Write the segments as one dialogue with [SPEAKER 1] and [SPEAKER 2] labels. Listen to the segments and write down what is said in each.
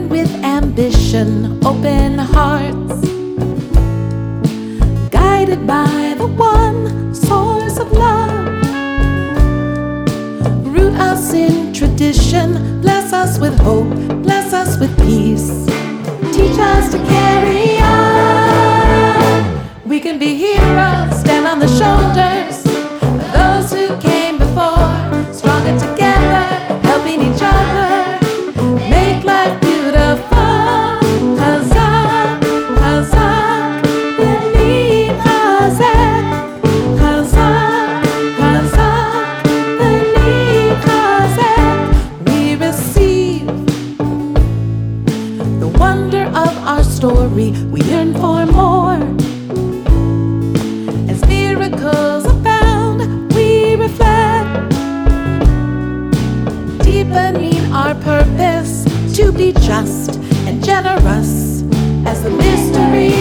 [SPEAKER 1] with ambition, open hearts, guided by the one source of love. Root us in tradition, bless us with hope, bless us with peace. Teach us to carry on. We can be heroes, stand on the shoulders of those who came before, stronger together, helping each other, make life beautiful. Hazak, Hazak, B'nai Hazak, Hazak, Hazak, B'nai Hazak. We receive the wonder of our story, we yearn for more. As miracles abound, we reflect, deepening our purpose to be just and generous. As the mystery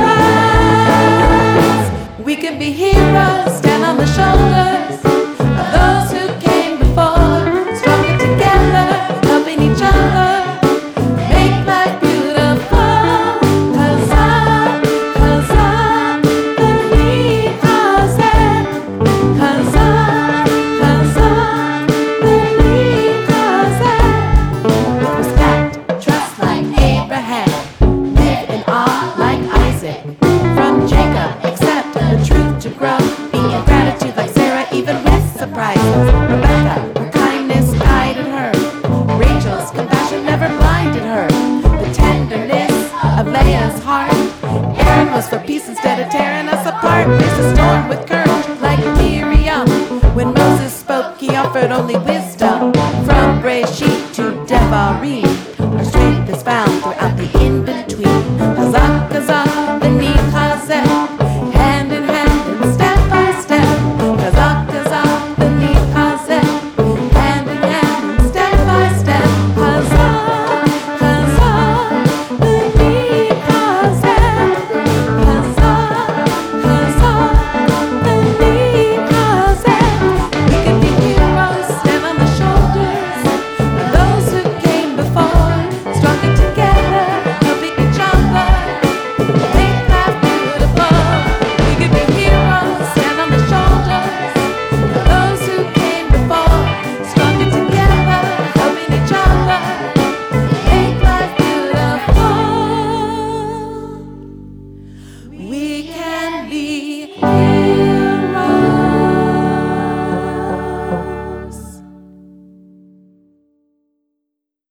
[SPEAKER 1] surrounds, we can be heroes, stand on the shoulders of those who came before, stronger together, helping each other, make life beautiful. Hazak, Hazak, B'nai Hazak, Hazak, Hazak, B'nai Hazak. With respect, trust like Abraham, live in awe like Isaac. From Jacob, accept the truth to grow, be in gratitude like Sarah, even with surprises. Rebecca, her kindness guided her, Rachel's compassion never blinded her. The tenderness of Leah's heart, Aaron was for peace instead of tearing us apart. Faced a storm with courage like Miriam. When Moses spoke, he offered only wisdom. From Breshit to Devarim, our strength is found throughout the